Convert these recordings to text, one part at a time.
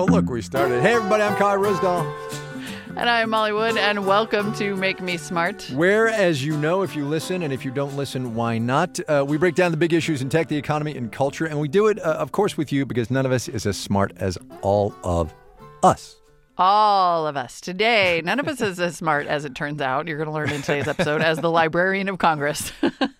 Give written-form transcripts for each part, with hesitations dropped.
Oh, look, we started. Hey, everybody, I'm Kai Rosdahl. And I'm Molly Wood, and welcome to Make Me Smart. Where, as you know, if you listen, and if you don't listen, why not? We break down the big issues in tech, the economy, and culture, and we do it, of course, with you, because none of us is as smart as all of us. All of us. Today, none of us is as smart, as it turns out, you're going to learn in today's episode, as the Librarian of Congress.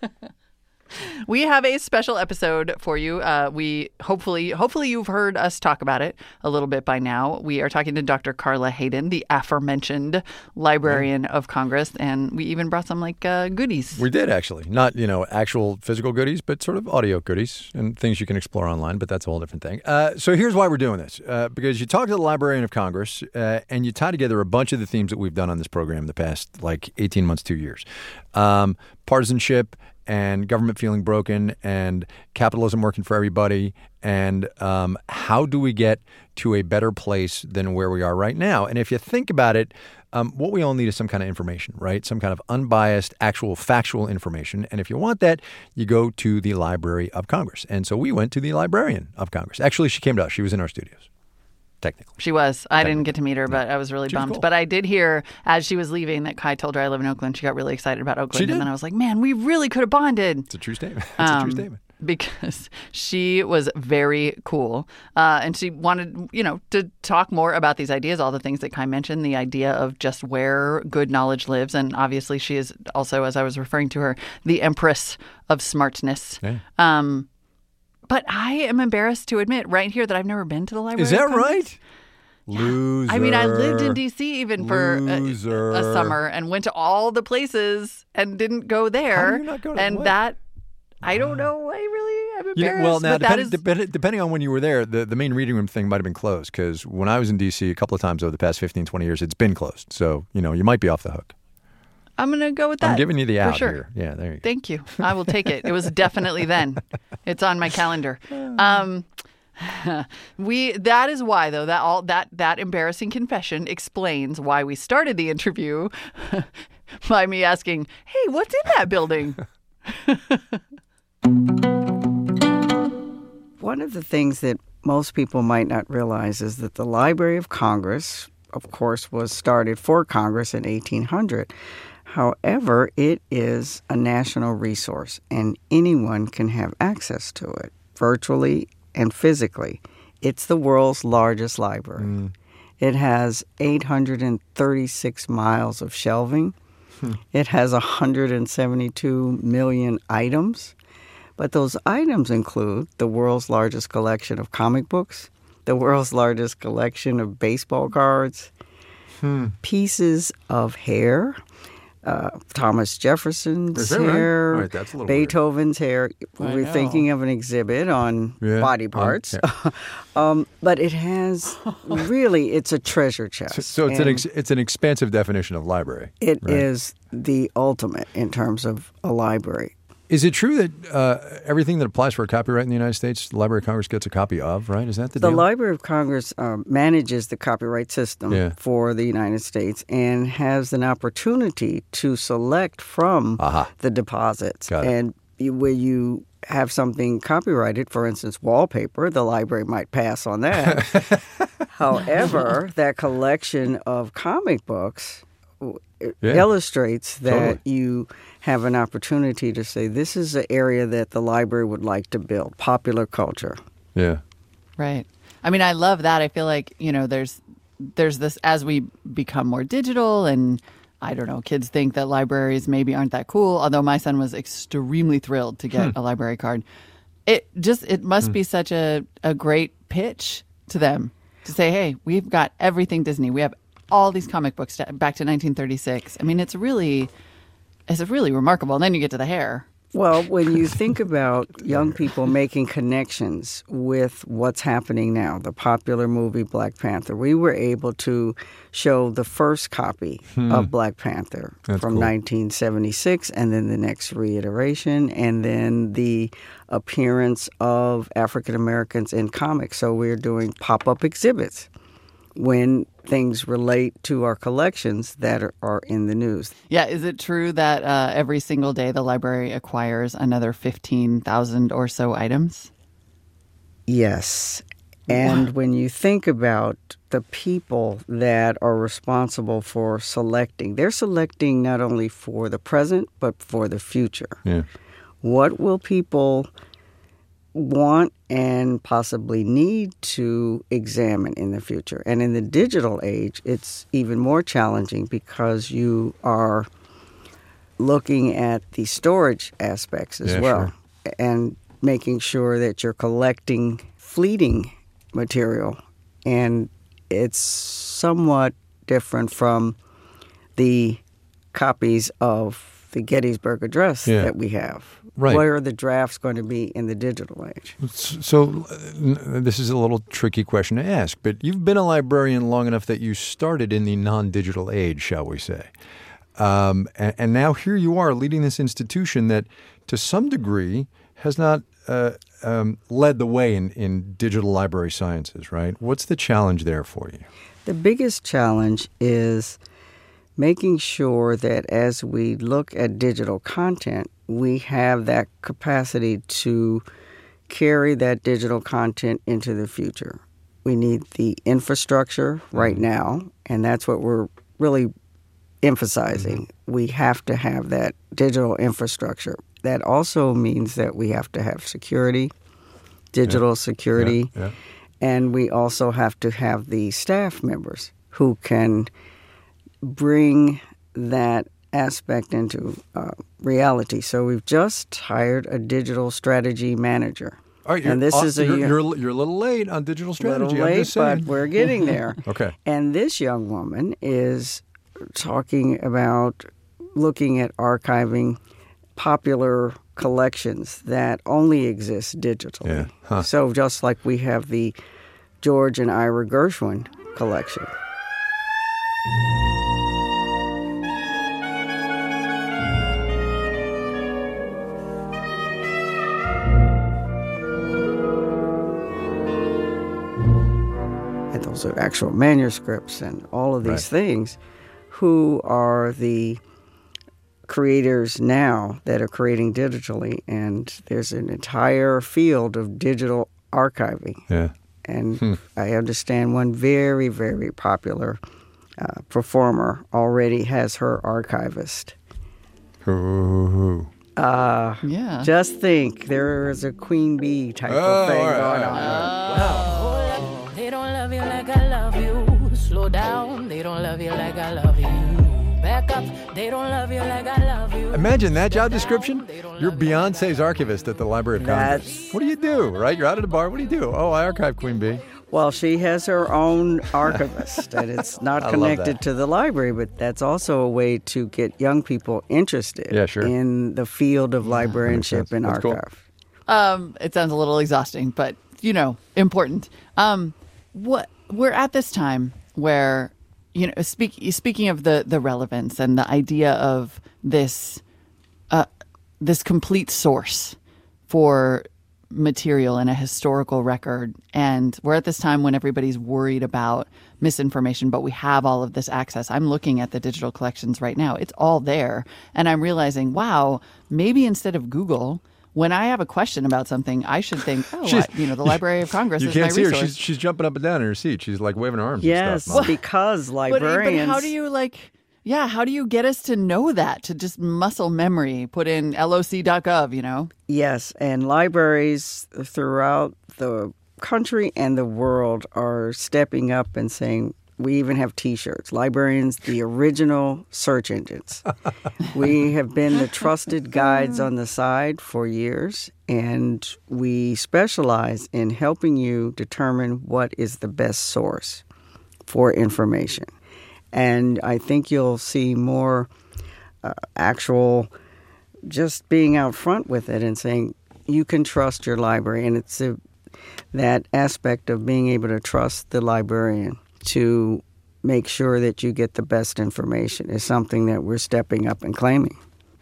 We have a special episode for you. We hopefully you've heard us talk about it a little bit by now. We are talking to Dr. Carla Hayden, the aforementioned Librarian of Congress, and we even brought some goodies. We did, actually. Not, actual physical goodies, but sort of audio goodies and things you can explore online, but that's a whole different thing. So here's why we're doing this. Because you talk to the Librarian of Congress and you tie together a bunch of the themes that we've done on this program the past 18 months, 2 years. Partisanship and government feeling broken and capitalism working for everybody, and how do we get to a better place than where we are right now? And if you think about it, what we all need is some kind of information, right? Some kind of unbiased, actual, factual information. And if you want that, you go to the Library of Congress. And so we went to the Librarian of Congress. Actually, she came to us. She was in our studios. Technically. She was. I didn't get to meet her, but I was really bummed. Cool. But I did hear, as she was leaving, that Kai told her I live in Oakland. She got really excited about Oakland. She did. And then I was like, man, we really could have bonded. It's a true statement. It's a true statement. Because she was very cool. And she wanted, to talk more about these ideas, all the things that Kai mentioned, the idea of just where good knowledge lives. And obviously she is also, as I was referring to her, the Empress of Smartness. Yeah. But I am embarrassed to admit right here that I've never been to the Library. Is that of Congress. Right? Yeah. Loser. I mean, I lived in D.C. even for a summer and went to all the places and didn't go there. How do you not go to that? I don't know. I really am embarrassed. Well, now, but depending on when you were there, the main reading room thing might have been closed, because when I was in D.C. a couple of times over the past 15, 20 years, it's been closed. So, you might be off the hook. I'm going to go with that. I'm giving you the out sure. here. Yeah, there you go. Thank you. I will take it. It was definitely then. It's on my calendar. That is why, though, that embarrassing confession explains why we started the interview by me asking, hey, what's in that building? One of the things that most people might not realize is that the Library of Congress, of course, was started for Congress in 1800. However, it is a national resource, and anyone can have access to it, virtually and physically. It's the world's largest library. It has 836 miles of shelving. It has 172 million items. But those items include the world's largest collection of comic books, the world's largest collection of baseball cards, pieces of hair, Thomas Jefferson's hair, right, that's a little Beethoven's hair. We're thinking of an exhibit on body parts. But it has, really, it's a treasure chest. So it's an expansive definition of library. It is the ultimate in terms of a library. Is it true that everything that applies for a copyright in the United States, the Library of Congress gets a copy of, right? Is that the deal? The Library of Congress manages the copyright system for the United States and has an opportunity to select from the deposits. And where you have something copyrighted, for instance, wallpaper, the library might pass on that. However, that collection of comic books illustrates that you have an opportunity to say, this is an area that the library would like to build, popular culture. Yeah. Right. I mean, I love that. I feel like, there's this, as we become more digital, and I don't know, kids think that libraries maybe aren't that cool, although my son was extremely thrilled to get a library card. It must be such a great pitch to them to say, hey, we've got everything Disney. We have all these comic books back to 1936. I mean, it's really remarkable. And then you get to the hair. Well, when you think about young people making connections with what's happening now, the popular movie Black Panther, we were able to show the first copy of Black Panther from 1976, and then the next reiteration, and then the appearance of African Americans in comics. So we're doing pop-up exhibits when things relate to our collections that are in the news. Yeah, is it true that every single day the library acquires another 15,000 or so items? Yes. And when you think about the people that are responsible for selecting, they're selecting not only for the present, but for the future. Yeah. What will people want and possibly need to examine in the future? And in the digital age, it's even more challenging because you are looking at the storage aspects as well, sure. and making sure that you're collecting fleeting material. And it's somewhat different from the copies of the Gettysburg Address that we have. Right. Where are the drafts going to be in the digital age? So this is a little tricky question to ask, but you've been a librarian long enough that you started in the non-digital age, shall we say. And now here you are leading this institution that to some degree has not led the way in digital library sciences, right? What's the challenge there for you? The biggest challenge is making sure that as we look at digital content, we have that capacity to carry that digital content into the future. We need the infrastructure right now, and that's what we're really emphasizing. We have to have that digital infrastructure. That also means that we have to have security, digital security, and we also have to have the staff members who can bring that aspect into reality. So we've just hired a digital strategy manager. All right, and this is you're a little late on digital strategy. Little late, I'm just saying. but we're getting there. Okay. And this young woman is talking about looking at archiving popular collections that only exist digitally. Yeah. Huh. So just like we have the George and Ira Gershwin collection. And those are actual manuscripts and all of these things. Who are the creators now that are creating digitally? And there's an entire field of digital archiving. Yeah. And I understand one very, very popular performer already has her archivist. Who? Yeah. Just think, there is a queen bee type of thing going on. Wow. They don't love you like I love you. Slow down, they don't love you like I love you. Back up, they don't love you like I love you. Imagine that job description. You're Beyonce's archivist at the Library of Congress. What do you do, right? You're out at a bar. What do you do? Oh, I archive Queen Bee. Well, she has her own archivist, and it's not connected to the library, but that's also a way to get young people interested in the field of librarianship and That's archive. Cool. It sounds a little exhausting, but, important. We're at this time where, speaking of the relevance and the idea of this complete source for material in a historical record, and we're at this time when everybody's worried about misinformation, but we have all of this access. I'm looking at the digital collections right now. It's all there, and I'm realizing, wow, maybe instead of Google, when I have a question about something, I should think, the Library of Congress is my resource. You can't see her. She's jumping up and down in her seat. She's like waving her arms and stuff. Yes, because librarians... But how do you how do you get us to know that, to just muscle memory, put in loc.gov, Yes, and libraries throughout the country and the world are stepping up and saying, we even have T-shirts, librarians, the original search engines. We have been the trusted guides on the side for years, and we specialize in helping you determine what is the best source for information. And I think you'll see more actual just being out front with it and saying you can trust your library. And it's that aspect of being able to trust the librarian to make sure that you get the best information is something that we're stepping up and claiming.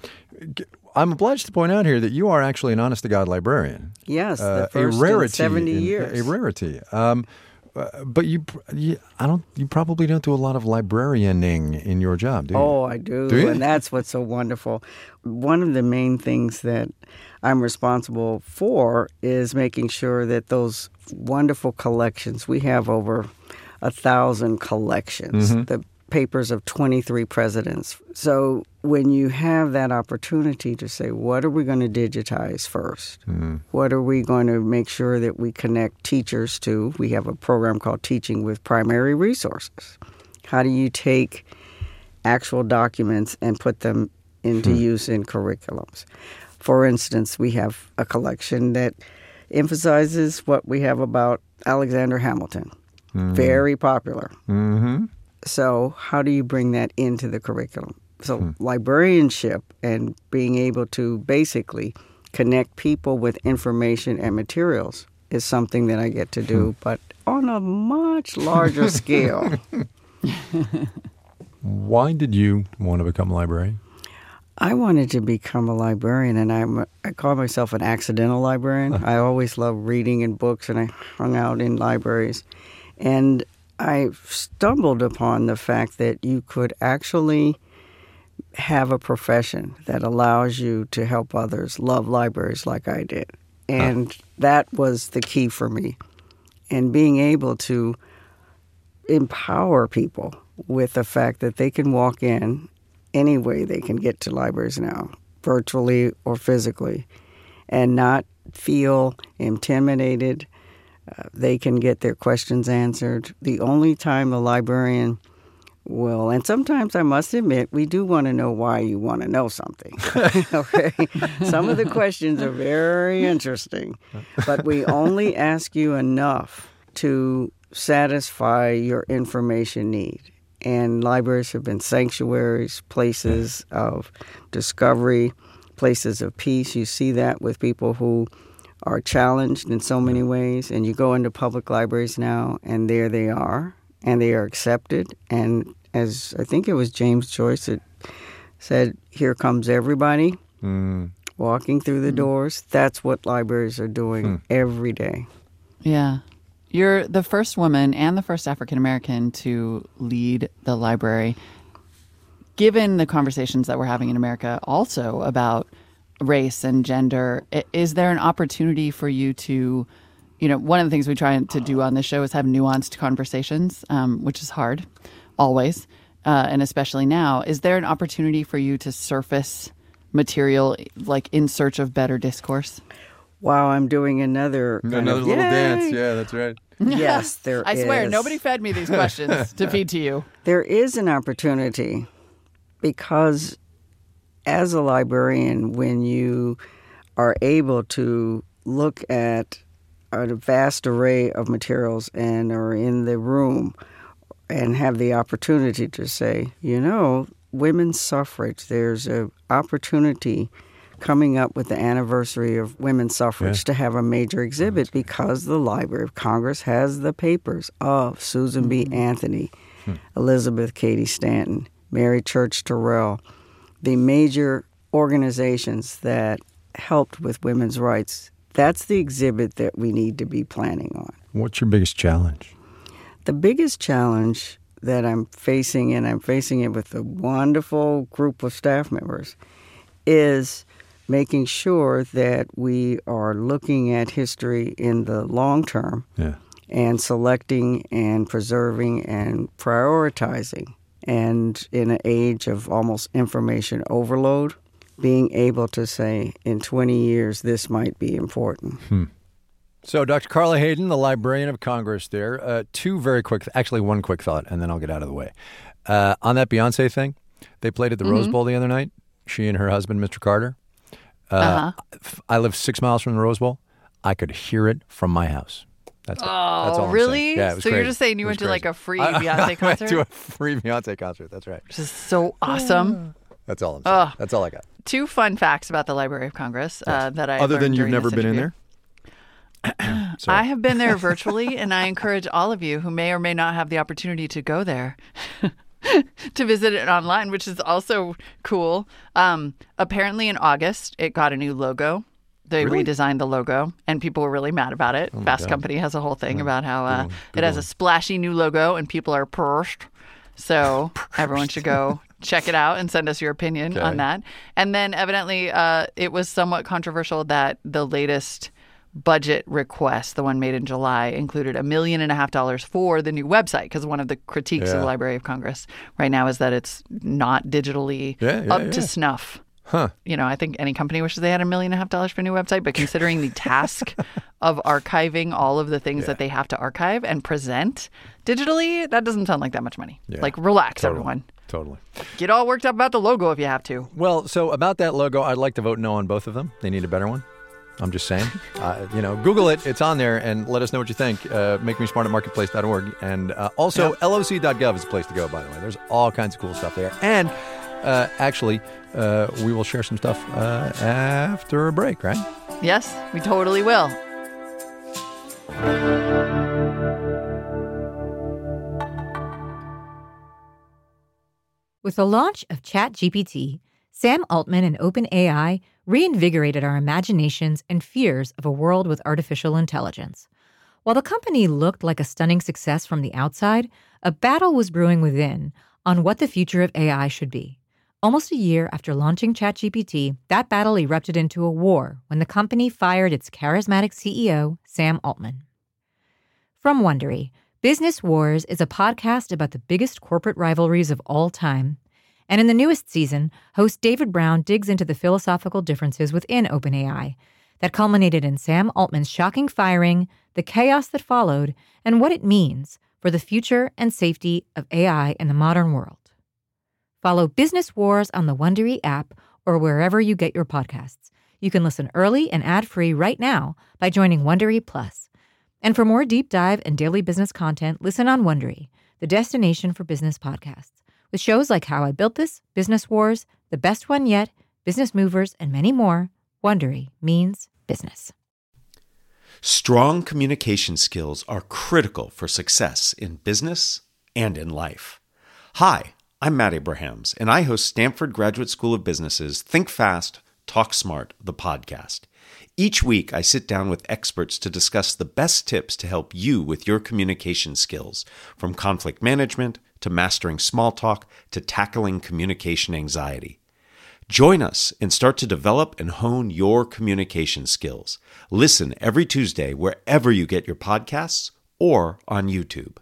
I'm obliged to point out here that you are actually an honest-to-God librarian. Yes, the first a rarity in 70 years. A rarity. But you probably don't do a lot of librarianing in your job, do you? Oh, I do. Do you? And that's what's so wonderful. One of the main things that I'm responsible for is making sure that those wonderful collections, we have over 1,000 collections, the papers of 23 presidents. So when you have that opportunity to say, what are we going to digitize first? What are we going to make sure that we connect teachers to? We have a program called Teaching with Primary Resources. How do you take actual documents and put them into use in curriculums? For instance, we have a collection that emphasizes what we have about Alexander Hamilton. Very popular. So how do you bring that into the curriculum? So librarianship and being able to basically connect people with information and materials is something that I get to do, but on a much larger scale. Why did you want to become a librarian? I wanted to become a librarian, and I call myself an accidental librarian. I always loved reading and books, and I hung out in libraries. And I stumbled upon the fact that you could actually have a profession that allows you to help others love libraries like I did. And that was the key for me. And being able to empower people with the fact that they can walk in any way they can get to libraries now, virtually or physically, and not feel intimidated. They can get their questions answered. The only time the librarian will, and sometimes I must admit, we do want to know why you want to know something. Okay, some of the questions are very interesting, but we only ask you enough to satisfy your information need. And libraries have been sanctuaries, places of discovery, places of peace. You see that with people who are challenged in so many ways. And you go into public libraries now, and there they are, and they are accepted. And as I think it was James Joyce that said, here comes everybody walking through the doors. That's what libraries are doing every day. Yeah. You're the first woman and the first African-American to lead the library. Given the conversations that we're having in America also about race and gender, is there an opportunity for you to, one of the things we try to do on this show is have nuanced conversations, which is hard, always, and especially now. Is there an opportunity for you to surface material like in search of better discourse? Wow, I'm doing another little dance. Yeah, that's right. Yes, there is. I swear, nobody fed me these questions to feed to you. There is an opportunity because as a librarian, when you are able to look at a vast array of materials and are in the room and have the opportunity to say, women's suffrage, there's an opportunity coming up with the anniversary of women's suffrage to have a major exhibit because the Library of Congress has the papers of Susan B. Anthony, Elizabeth Cady Stanton, Mary Church Terrell, the major organizations that helped with women's rights. That's the exhibit that we need to be planning on. What's your biggest challenge? The biggest challenge that I'm facing, and I'm facing it with a wonderful group of staff members, is making sure that we are looking at history in the long term and selecting and preserving and prioritizing. And in an age of almost information overload, being able to say, in 20 years, this might be important. So, Dr. Carla Hayden, the Librarian of Congress there, one quick thought, and then I'll get out of the way. On that Beyonce thing, they played at the Rose Bowl the other night, she and her husband, Mr. Carter. I live 6 miles from the Rose Bowl. I could hear it from my house. That's all I'm really? saying. Yeah, it was so crazy. You're just saying you went to like a free Beyonce concert? I went to a free Beyonce concert. That's right. Which is so awesome. That's all I'm saying. That's all I got. 2 fun facts about the Library of Congress that I Other than learned you've during never this been in interview. there? I have been there virtually, and I encourage all of you who may or may not have the opportunity to go there to visit it online, which is also cool. Apparently in August, it got a new logo. They Really? redesigned the logo, and people were really mad about it. Fast God. Company has a whole thing about how it Google has a splashy new logo, and people are pissed. So everyone should go check it out and send us your opinion on that. And then evidently it was somewhat controversial that the latest budget request, the one made in July, included $1.5 million for the new website, because one of the critiques of the Library of Congress right now is that it's not digitally up to snuff. Huh. You know, I think any company wishes they had $1.5 million for a new website, but considering the task of archiving all of the things that they have to archive and present digitally, that doesn't sound like that much money. Yeah. Like, relax, everyone. Totally. Get all worked up about the logo if you have to. Well, so about that logo, I'd like to vote no on both of them. They need a better one. I'm just saying. Google it. It's on there, and let us know what you think. MakeMeSmart@marketplace.org. And also, LOC.gov is a place to go, by the way. There's all kinds of cool stuff there. And actually, we will share some stuff after a break, right? Yes, we totally will. With the launch of ChatGPT, Sam Altman and OpenAI reinvigorated our imaginations and fears of a world with artificial intelligence. While the company looked like a stunning success from the outside, a battle was brewing within on what the future of AI should be. Almost a year after launching ChatGPT, that battle erupted into a war when the company fired its charismatic CEO, Sam Altman. From Wondery, Business Wars is a podcast about the biggest corporate rivalries of all time. And in the newest season, host David Brown digs into the philosophical differences within OpenAI that culminated in Sam Altman's shocking firing, the chaos that followed, and what it means for the future and safety of AI in the modern world. Follow Business Wars on the Wondery app or wherever you get your podcasts. You can listen early and ad-free right now by joining Wondery Plus. And for more deep dive and daily business content, listen on Wondery, the destination for business podcasts, with shows like How I Built This, Business Wars, The Best One Yet, Business Movers, and many more. Wondery means business. Strong communication skills are critical for success in business and in life. Hi, I'm Matt Abrahams, and I host Stanford Graduate School of Business's Think Fast, Talk Smart, the podcast. Each week, I sit down with experts to discuss the best tips to help you with your communication skills, from conflict management to mastering small talk to tackling communication anxiety. Join us and start to develop and hone your communication skills. Listen every Tuesday wherever you get your podcasts or on YouTube.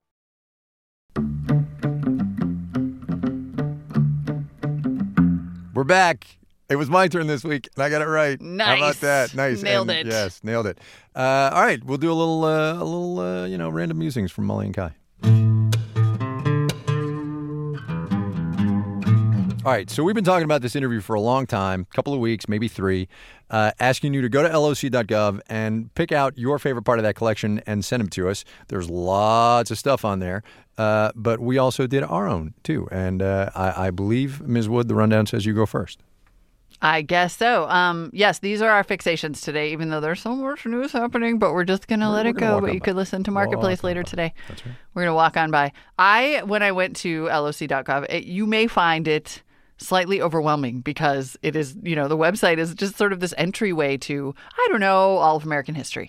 We're back. It was my turn this week, and I got it right. Nice. How about that? Nice. Nailed it. Yes, nailed it. All right, we'll do a little random musings from Molly and Kai. All right, so we've been talking about this interview for a long time, a couple of weeks, maybe 3, asking you to go to LOC.gov and pick out your favorite part of that collection and send them to us. There's lots of stuff on there, but we also did our own, too. And I believe, Ms. Wood, the rundown says you go first. I guess so. Yes, these are our fixations today, even though there's so much news happening, but we're just going to let it go. But you could listen to Marketplace later today. That's right. We're going to walk on by. When I went to LOC.gov, you may find it slightly overwhelming because it is, the website is just sort of this entryway to, I don't know, all of American history.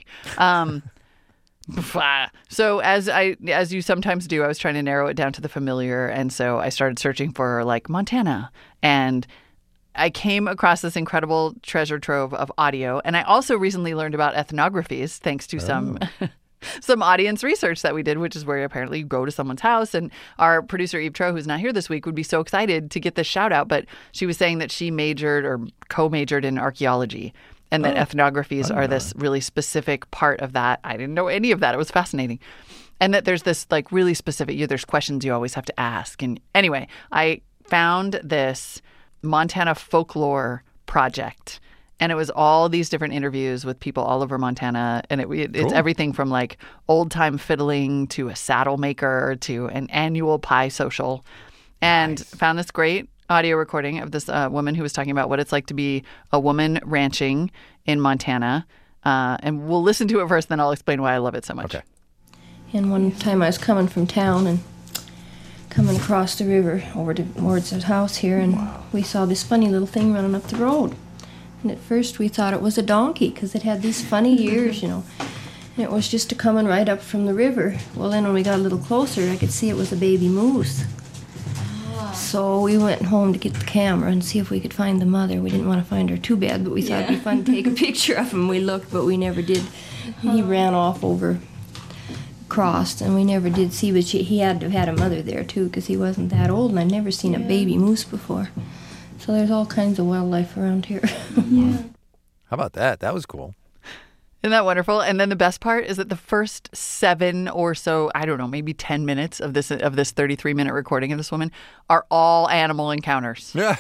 So as you sometimes do, I was trying to narrow it down to the familiar. And so I started searching for like Montana, and I came across this incredible treasure trove of audio. And I also recently learned about ethnographies thanks to some audience research that we did, which is where apparently you go to someone's house. And our producer, Eve Tro, who's not here this week, would be so excited to get this shout out. But she was saying that she majored or co-majored in archaeology, and that ethnographies are this really specific part of that. I didn't know any of that. It was fascinating. And that there's this like really specific, there's questions you always have to ask. And anyway, I found this Montana folklore project, and it was all these different interviews with people all over Montana, and it's everything from like old time fiddling to a saddle maker to an annual pie social, and found this great audio recording of this woman who was talking about what it's like to be a woman ranching in Montana, and we'll listen to it first, then I'll explain why I love it so much. Okay. And one time I was coming from town and coming across the river over towards his house here, and we saw this funny little thing running up the road. And at first we thought it was a donkey because it had these funny ears, you know. And it was just coming right up from the river. Well, then when we got a little closer, I could see it was a baby moose. So we went home to get the camera and see if we could find the mother. We didn't want to find her too bad, but we thought it'd be fun to take a picture of him. We looked, but we never did. He ran off over, crossed, and we never did see, but he had to have had a mother there too, because he wasn't that old, and I'd never seen a baby moose before. So there's all kinds of wildlife around here. How about that? That was cool. Isn't that wonderful? And then the best part is that the first 7 or so, I don't know, maybe 10 minutes of this 33-minute recording of this woman are all animal encounters. Yeah.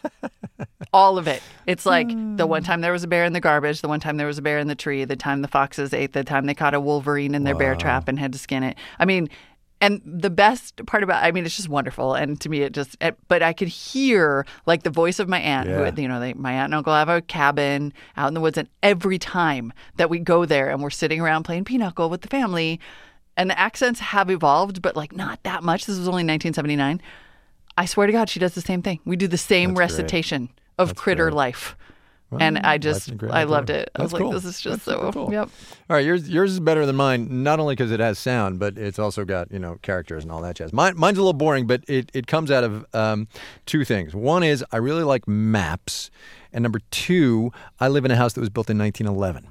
All of it. It's like the one time there was a bear in the garbage, the one time there was a bear in the tree, the time the foxes ate, the time they caught a wolverine in their bear trap and had to skin it. I mean, and the best part about, I mean, it's just wonderful. And to me, but I could hear like the voice of my aunt, who, you know, my aunt and uncle have a cabin out in the woods. And every time that we go there and we're sitting around playing pinochle with the family, and the accents have evolved, but like not that much. This was only 1979. I swear to God, she does the same thing. We do the same recitation of critter life. Well, and I loved it. I was like, this is just so cool. Yep. All right, yours is better than mine, not only because it has sound, but it's also got, you know, characters and all that jazz. Mine's a little boring, but it comes out of 2 things. One is I really like maps. And number 2, I live in a house that was built in 1911.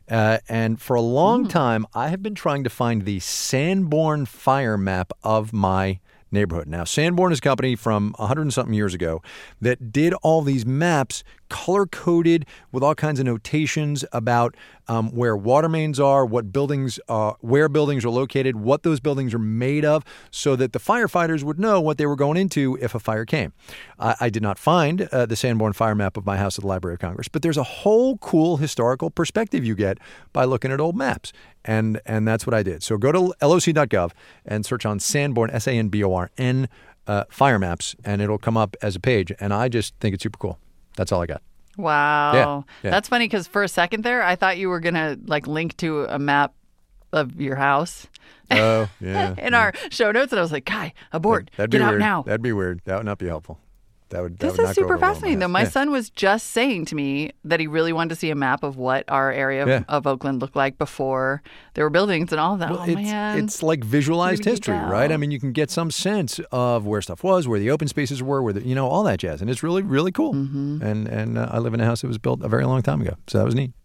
And for a long time, I have been trying to find the Sanborn fire map of my neighborhood. Now, Sanborn is a company from 100-something years ago that did all these maps color-coded with all kinds of notations about where water mains are, what buildings, where buildings are located, what those buildings are made of, so that the firefighters would know what they were going into if a fire came. I did not find the Sanborn fire map of my house at the Library of Congress, but there's a whole cool historical perspective you get by looking at old maps. And that's what I did. So go to loc.gov and search on Sanborn, Sanborn, fire maps, and it'll come up as a page. And I just think it's super cool. That's all I got. Wow. Yeah. That's funny because for a second there, I thought you were going to like link to a map of your house. Oh, yeah. in our show notes. And I was like, Kai, abort. That'd be Get out weird. now. That'd be weird. That would not be helpful. This is super fascinating, though. My son was just saying to me that he really wanted to see a map of what our area of Oakland looked like before there were buildings and all of that. Well, man. It's like visualized history, right? I mean, you can get some sense of where stuff was, where the open spaces were, where all that jazz. And it's really, really cool. Mm-hmm. And I live in a house that was built a very long time ago. So that was neat.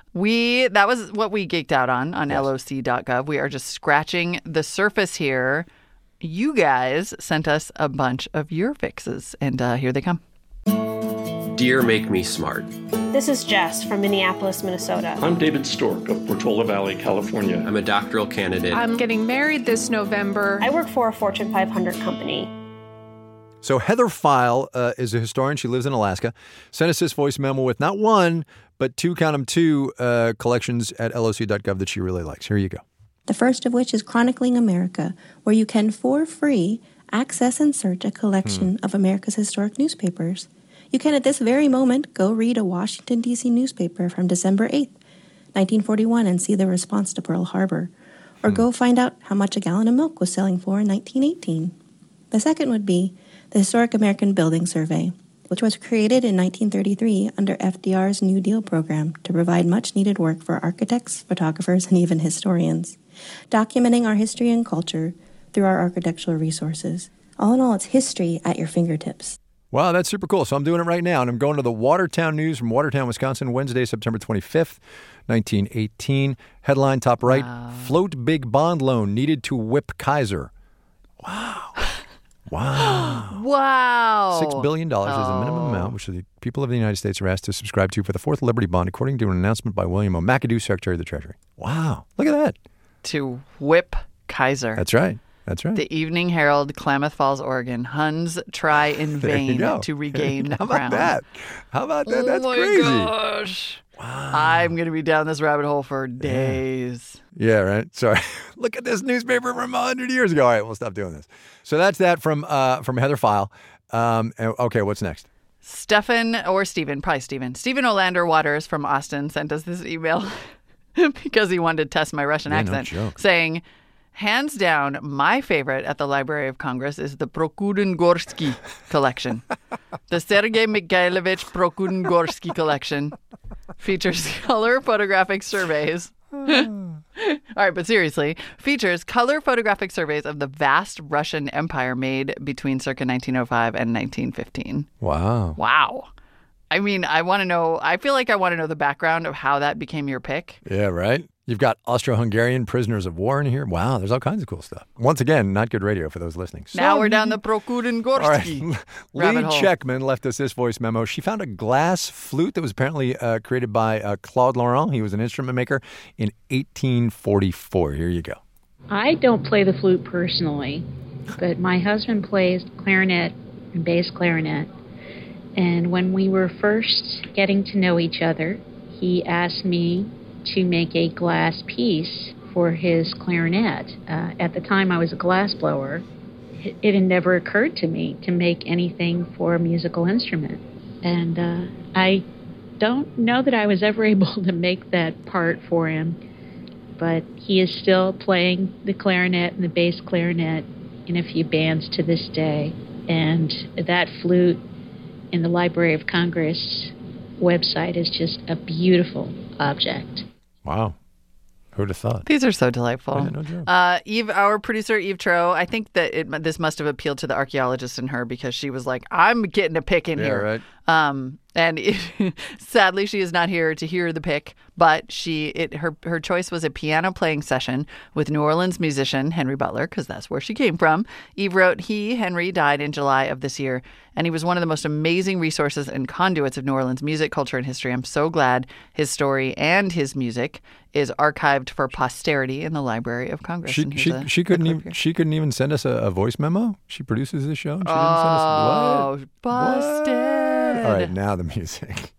That was what we geeked out on loc.gov. We are just scratching the surface here. You guys sent us a bunch of your fixes, and here they come. Deer make me smart. This is Jess from Minneapolis, Minnesota. I'm David Stork of Portola Valley, California. I'm a doctoral candidate. I'm getting married this November. I work for a Fortune 500 company. So Heather File is a historian. She lives in Alaska. Sent us this voice memo with not one, but two collections at loc.gov that she really likes. Here you go. The first of which is Chronicling America, where you can, for free, access and search a collection of America's historic newspapers. You can, at this very moment, go read a Washington, D.C. newspaper from December 8th, 1941, and see the response to Pearl Harbor. Or go find out how much a gallon of milk was selling for in 1918. The second would be the Historic American Building Survey, which was created in 1933 under FDR's New Deal program to provide much-needed work for architects, photographers, and even historians, documenting our history and culture through our architectural resources. All in all, it's history at your fingertips. Wow, that's super cool. So I'm doing it right now, and I'm going to the Watertown News from Watertown, Wisconsin, Wednesday, September 25th, 1918. Headline top right, Float big bond loan needed to whip Kaiser. Wow. Wow. $6 billion is the minimum amount which the people of the United States are asked to subscribe to for the Fourth Liberty Bond, according to an announcement by William O. McAdoo, Secretary of the Treasury. Wow. Look at that. To whip Kaiser. That's right. The Evening Herald, Klamath Falls, Oregon. Huns try in vain to regain the crown. How about that? That's Oh crazy. my gosh. Wow. I'm going to be down this rabbit hole for days. Yeah, right. Sorry. Look at this newspaper from 100 years ago. All right, we'll stop doing this. So that's that from Heather File. Okay, what's next? Stephen Olander Waters from Austin sent us this email because he wanted to test my Russian accent, saying, hands down, my favorite at the Library of Congress is the Prokudin-Gorsky collection. The Sergei Mikhailovich Prokudin-Gorsky collection features color photographic surveys. All right, but seriously, features color photographic surveys of the vast Russian Empire made between circa 1905 and 1915. Wow. I mean, I feel like I want to know the background of how that became your pick. Yeah, right? You've got Austro-Hungarian prisoners of war in here. Wow, there's all kinds of cool stuff. Once again, not good radio for those listening. Now we're down the Prokudin-Gorsky rabbit hole. Lee Checkman left us this voice memo. She found a glass flute that was apparently created by Claude Laurent. He was an instrument maker in 1844. Here you go. I don't play the flute personally, but my husband plays clarinet and bass clarinet. And when we were first getting to know each other, he asked me to make a glass piece for his clarinet. At the time, I was a glass blower. It had never occurred to me to make anything for a musical instrument. And I don't know that I was ever able to make that part for him, but he is still playing the clarinet and the bass clarinet in a few bands to this day. And that flute in the Library of Congress website is just a beautiful object. Wow. Who'd have thought? These are so delightful. Yeah, no joke. Eve, our producer, Eve Tro, I think that this must have appealed to the archaeologist in her because she was like, I'm getting a pick in here. Right. Sadly, she is not here to hear the pick, but her choice was a piano playing session with New Orleans musician Henry Butler, because that's where she came from. Eve wrote, Henry, died in July of this year, and he was one of the most amazing resources and conduits of New Orleans music, culture, and history. I'm so glad his story and his music is archived for posterity in the Library of Congress. She couldn't even send us a voice memo. She produces this show. And she didn't send us what? Busted. All right, now the music.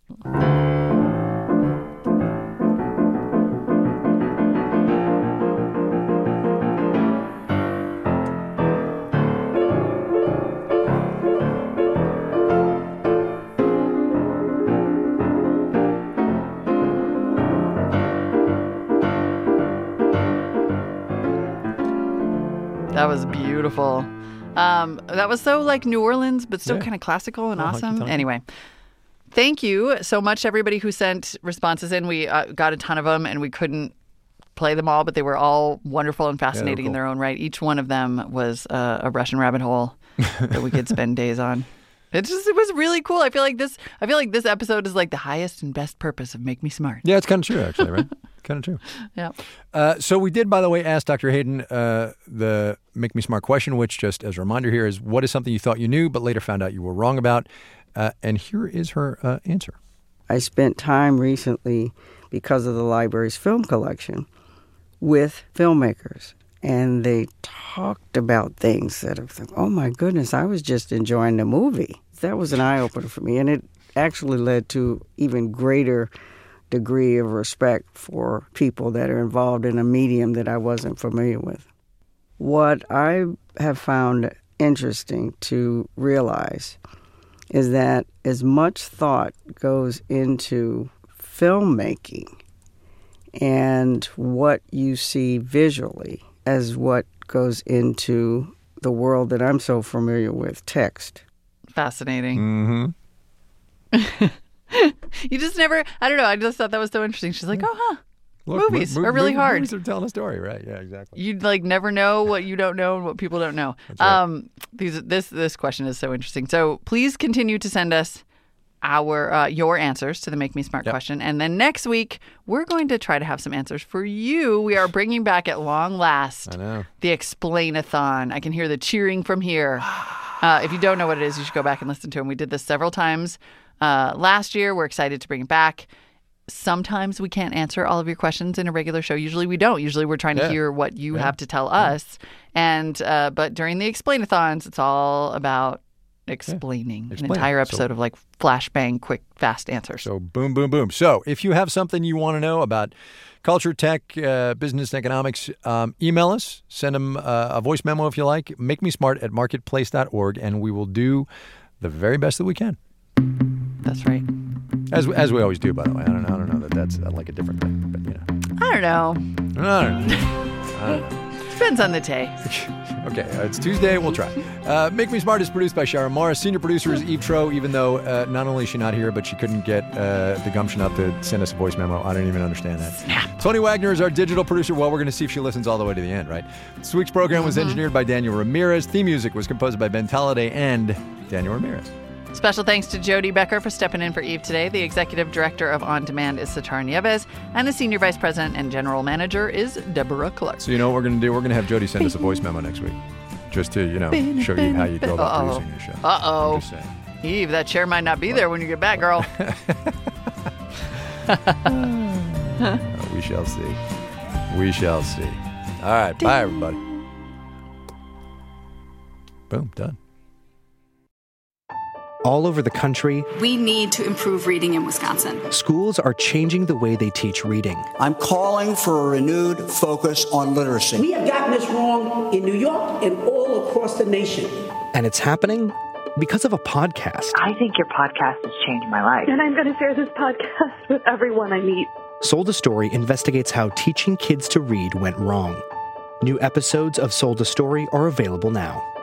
That was beautiful. That was so like New Orleans, but still kind of classical and awesome. Anyway, thank you so much to everybody who sent responses in. We got a ton of them, and we couldn't play them all, but they were all wonderful and fascinating in their own right. Each one of them was a Russian rabbit hole that we could spend days on. It was really cool. I feel like this episode is like the highest and best purpose of Make Me Smart. Yeah, it's kind of true, actually, right? Kind of true. Yeah. So we did, by the way, ask Dr. Hayden the Make Me Smart question, which just as a reminder here is, what is something you thought you knew but later found out you were wrong about? And here is her answer. I spent time recently, because of the library's film collection, with filmmakers. And they talked about things that I thought, oh my goodness, I was just enjoying the movie. That was an eye-opener for me. And it actually led to even greater degree of respect for people that are involved in a medium that I wasn't familiar with. What I have found interesting to realize is that as much thought goes into filmmaking and what you see visually as what goes into the world that I'm so familiar with, text. Fascinating. Mm-hmm. You just never, I don't know, I just thought that was so interesting. She's like, Look, movies are really hard. Movies are telling a story, right? Yeah, exactly. You'd like never know what you don't know and what people don't know. Right. This question is so interesting. So please continue to send us your answers to the Make Me Smart question. And then next week, we're going to try to have some answers for you. We are bringing back at long last the Explain-a-thon. I can hear the cheering from here. If you don't know what it is, you should go back and listen to them. We did this several times last year. We're excited to bring it back. Sometimes we can't answer all of your questions in a regular show. Usually we don't. Usually we're trying to hear what you have to tell us. And but during the Explain-a-thons, it's all about explaining an entire episode of like flashbang, quick, fast answers. So boom, boom, boom. So if you have something you want to know about culture, tech, business, economics, email us. Send them a voice memo if you like. MakeMeSmart@marketplace.org, and we will do the very best that we can. That's right. As we always do, by the way. I don't know that that's like a different thing, but you know. I don't know. I don't know. Depends on the day. Okay, it's Tuesday. We'll try. Make Me Smart is produced by Sharon Morris. Senior producer is Eve Tro, even though not only is she not here, but she couldn't get the gumption up to send us a voice memo. I don't even understand that. Snap. Tony Wagner is our digital producer. Well, we're going to see if she listens all the way to the end, right? This week's program was engineered by Daniel Ramirez. Theme music was composed by Ben Talladay and Daniel Ramirez. Special thanks to Jody Becker for stepping in for Eve today. The executive director of On Demand is Sitar Nieves, and the senior vice president and general manager is Deborah Clark. So you know what we're going to do? We're going to have Jody send us a voice memo next week, just to show you how you go about producing your show. Uh-oh. Just saying. Eve, that chair might not be there when you get back, girl. We shall see. We shall see. All right, bye everybody. Boom, done. All over the country, we need to improve reading in Wisconsin. Schools are changing the way they teach reading. I'm calling for a renewed focus on literacy. We have gotten this wrong in New York and all across the nation. And it's happening because of a podcast. I think your podcast has changed my life. And I'm going to share this podcast with everyone I meet. Sold a Story investigates how teaching kids to read went wrong. New episodes of Sold a Story are available now.